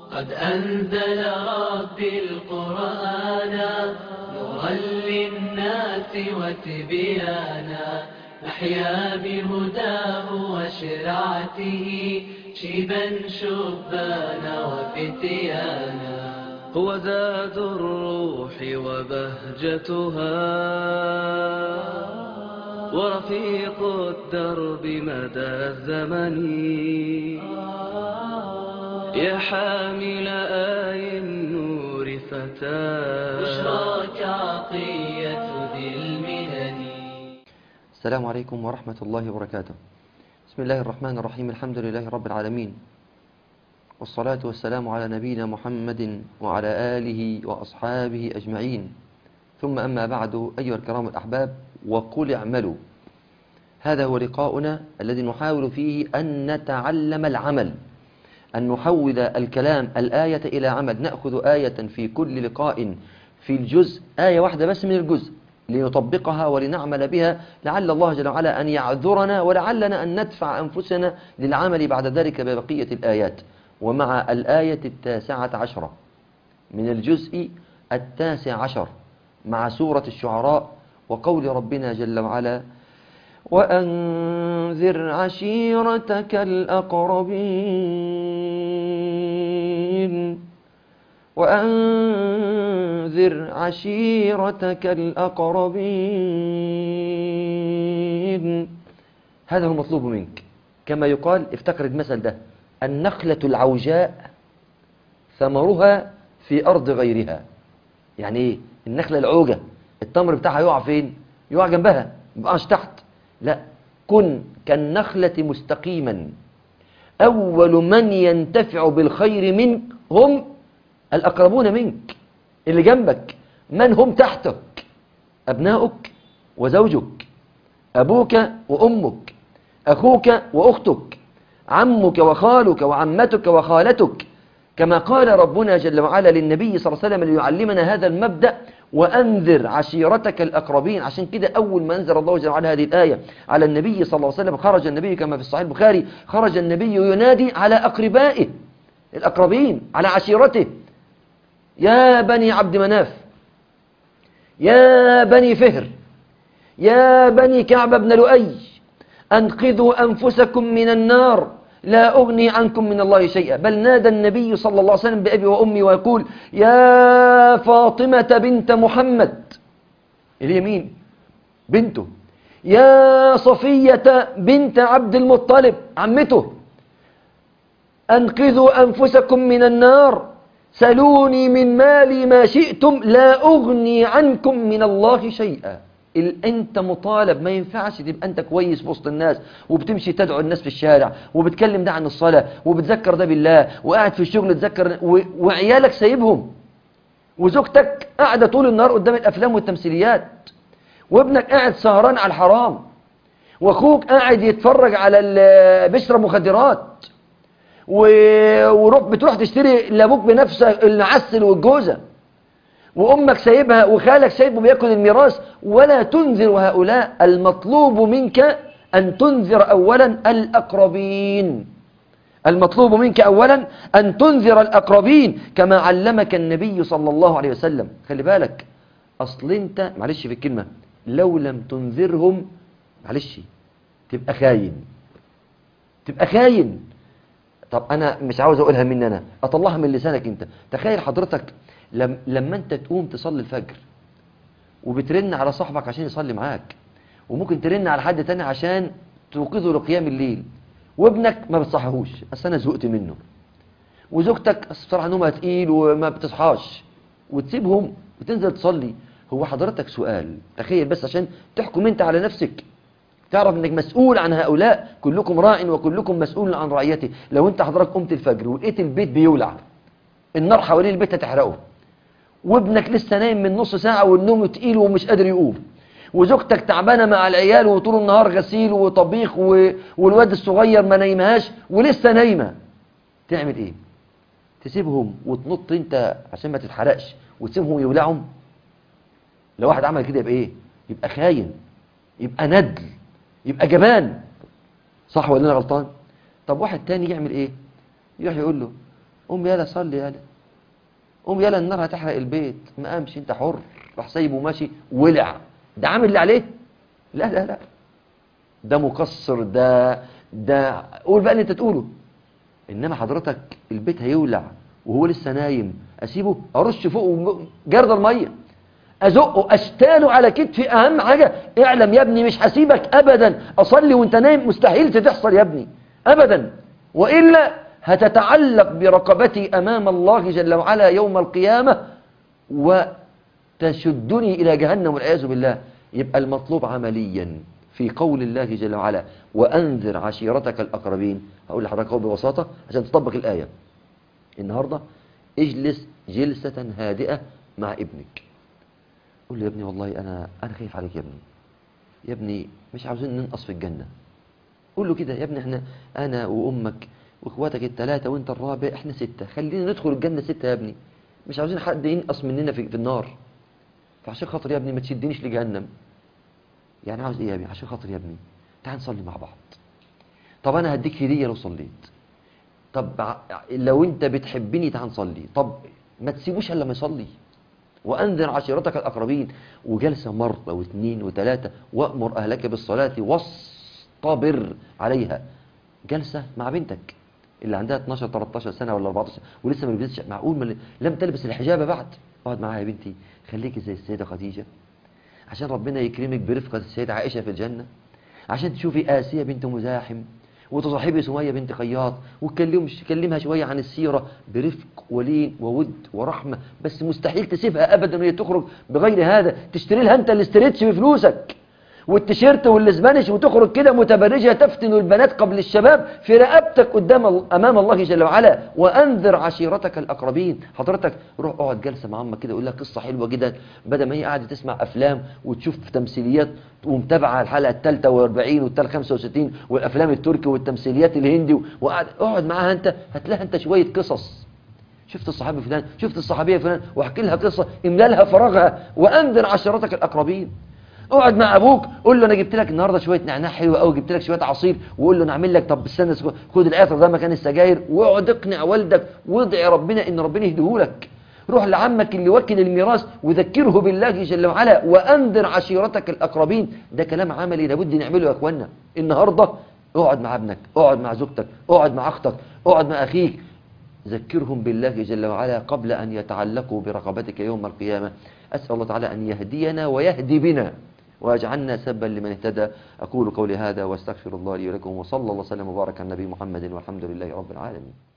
قد أنزل ربي القرآن نورا للناس وتبيانا نحيا بهداه وشرعته شيبا شبانا وفتيانا. هو زاد الروح وبهجتها ورفيق الدرب مدى الزمن يا حامل آي النور فتاة بشراك عطية ذي المنن. السلام عليكم ورحمة الله وبركاته. بسم الله الرحمن الرحيم. الحمد لله رب العالمين، والصلاة والسلام على نبينا محمد وعلى آله وأصحابه أجمعين، ثم أما بعد. أيها الكرام الأحباب، وقل اعملوا. هذا هو لقاؤنا الذي نحاول فيه أن نتعلم العمل، أن نحول الكلام الآية إلى عمل. نأخذ آية في كل لقاء في الجزء، آية واحدة بس من الجزء، لنطبقها ولنعمل بها، لعل الله جل وعلا أن يعذرنا، ولعلنا أن ندفع أنفسنا للعمل بعد ذلك ببقية الآيات. ومع الآية 19 من الجزء 19 مع سورة الشعراء وقول ربنا جل وعلا: وأنذر عشيرتك الأقربين. وأنذر عشيرتك الأقربين. هذا هو المطلوب منك. كما يقال، افتكر المثل ده: النخلة العوجاء ثمرها في أرض غيرها. يعني إيه؟ النخلة العوجة التمر بتاعها يقع فين؟ يقع جنبها، مبقاش تحت. لا، كن كالنخلة مستقيما. أول من ينتفع بالخير منك هم الأقربون منك، اللي جنبك. من هم تحتك؟ أبناؤك وزوجك، أبوك وأمك، أخوك وأختك، عمك وخالك وعمتك وخالتك، كما قال ربنا جل وعلا للنبي صلى الله عليه وسلم ليعلمنا هذا المبدأ: وأنذر عشيرتك الأقربين. عشان كده أول ما أنزل الله جل وعلا هذه الآية على النبي صلى الله عليه وسلم، خرج النبي كما في الصحيح البخاري، خرج النبي ينادي على أقربائه الأقربين، على عشيرته: يا بني عبد مناف، يا بني فهر، يا بني كعب بن لؤي، أنقذوا أنفسكم من النار، لا أغني عنكم من الله شيئا. بل نادى النبي صلى الله عليه وسلم بأبي وأمي ويقول: يا فاطمة بنت محمد، اللي هي مين؟ بنته. يا صفية بنت عبد المطلب، عمته، أنقذوا أنفسكم من النار، سلوني من مالي ما شئتم، لا أغني عنكم من الله شيئا. أنت مطالب، ما ينفعش تبقى أنت كويس في وسط الناس وبتمشي تدعو الناس في الشارع وبتكلم ده عن الصلاة وبتذكر ده بالله، وقاعد في الشغل تذكر، وعيالك سايبهم، وزوجتك قاعدة طول النهار قدام الأفلام والتمثيليات، وابنك قاعد سهران على الحرام، واخوك قاعد يتفرج على بيشرب مخدرات، بتروح تشتري لابوك بنفسه العسل والجوزة، وأمك سايبها وخالك سايبه بيأكل الميراث، ولا تنذر هؤلاء. المطلوب منك أن تنذر أولا الأقربين. المطلوب منك أولا أن تنذر الأقربين كما علمك النبي صلى الله عليه وسلم. خلي بالك، أصل أنت، معلش في الكلمة، لو لم تنذرهم، معلش، تبقى خاين، تبقى خاين. طب أنا مش عاوز أقولها مني أنا، أطلعها من لسانك أنت. تخيل حضرتك لما أنت تقوم تصلي الفجر وبترن على صاحبك عشان يصلي معاك، وممكن ترن على حد تاني عشان توقظه لقيام الليل، وابنك ما بتصحيهوش أصل أنا زهقت منه، وزوجتك بصراحة نومها تقيل وما بتصحاش، وتسيبهم وتنزل تصلي. هو حضرتك سؤال، تخيل بس عشان تحكم أنت على نفسك، تعرف انك مسؤول عن هؤلاء. كلكم راع وكلكم مسؤول عن رعيته. لو انت حضرتك قمت الفجر ولقيت البيت بيولع، النار حوالين البيت هتحرقه، وابنك لسه نايم من نص ساعة والنوم تقيل ومش قادر يقوم، وزوجتك تعبانة مع العيال وطول النهار غسيل وطبيخ، والواد الصغير ما نايمهاش ولسه نايمة، تعمل ايه؟ تسيبهم وتنط انت عشان ما تتحرقش وتسيبهم يولعهم؟ لو واحد عمل كده يبقى ايه؟ يبقى خاين، يبقى ندل، يبقى جبان. صح ولا انا غلطان؟ طب واحد تاني يعمل ايه؟ يروح يقول له: قوم يلا صلي يلا، قوم يلا النار هتحرق البيت. ما قامش، انت حر. راح سايبه ماشي ولع. ده عامل اللي عليه؟ لا لا لا، ده مقصر، ده قول بقى اللي انت تقوله. انما حضرتك البيت هيولع وهو لسه نايم، اسيبه؟ ارش فوقه جرد الميه، ازقه، اشتاله على كتفي. اهم حاجه اعلم يا ابني مش هسيبك ابدا اصلي وانت نايم، مستحيل تحصل يا ابني ابدا، والا هتتعلق برقبتي امام الله جل وعلا يوم القيامه وتشدني الى جهنم والعياذ بالله. يبقى المطلوب عمليا في قول الله جل وعلا وانذر عشيرتك الاقربين. هقول لحضرتك ببساطه عشان تطبق الايه. النهارده اجلس جلسه هادئه مع ابنك، قول له يا ابني والله انا خايف عليك يا ابني، يا ابني مش عاوزين ننقص في الجنه. قول له كده يا ابني، انا وامك واخواتك الثلاثه وانت الرابع، احنا 6، خلينا ندخل الجنه 6 يا ابني، مش عاوزين حد ينقص مننا في النار. فعشان خاطر يا ابني ما تشدنيش لجهنم. يعني عاوز ايه يا ابني؟ عشان خاطر يا ابني تعال نصلي مع بعض. طب انا هديك هديه لو صليت. طب لو انت بتحبني تعال نصلي. طب ما تسيبوش الا لما يصلي. وأنذر عشيرتك الأقربين. وجلسة مرة واثنين وثلاثة. وأمر أهلك بالصلاة واصطبر عليها. جلسة مع بنتك اللي عندها 12 13 سنة ولا 14 سنة ولسه ما لبستش، معقول لم تلبس الحجاب بعد. اقعد معاها يا بنتي، خليكي زي السيدة خديجة عشان ربنا يكرمك برفقة السيدة عائشة في الجنة، عشان تشوفي آسية بنت مزاحم وتصاحبي سمية بنت خياط وتكلمها شوية عن السيرة برفق ولين وود ورحمة. بس مستحيل تسيبها أبدا وهي تخرج بغير هذا. تشتري لها أنت الاستريتش بفلوسك والتيشيرت والاسبانيش وتخرج كده متبرجة تفتن البنات قبل الشباب في رقبتك أمام الله جل وعلا. وأنذر عشيرتك الأقربين. حضرتك روح اقعد جلسة مع عمك كده، يقول لك قصة حلوة جدا، بدل ما هي قاعدة تسمع أفلام وتشوف تمثيليات ومتابعة الحلقة الثالثة والأربعين والثالثة 65 والأفلام التركي والتمثيليات الهندي، اقعد معاها أنت، هتلاقي أنت شوية قصص. شفت الصحابي فلان، شفت الصحابية فلان، واحكي لها قصة، املا لها فراغها. وأنذر عشيرتك الأقربين. اقعد مع ابوك، قول له انا جبت لك النهارده شويه نعناع حلو قوي، جبت لك شويه عصير، وقول له نعمل لك، طب استنى خد العطر ده مكان السجاير، واقعد اقنع والدك وادعي ربنا ان ربنا يهديهولك. روح لعمك اللي وكل الميراث وذكره بالله جل وعلا. وانذر عشيرتك الاقربين. ده كلام عملي لابد نعمله يا اخوانا. النهارده اقعد مع ابنك، اقعد مع زوجتك، اقعد مع اختك، اقعد مع اخيك، ذكرهم بالله جل وعلا قبل ان يتعلقوا برقبتك يوم القيامه. اسال الله تعالى ان يهدينا ويهدي بنا واجعلنا سبا لمن اهتدى. أقول قولي هذا واستغفر الله لي ولكم، وصلى الله وسلم وبارك على النبي محمد والحمد لله رب العالمين.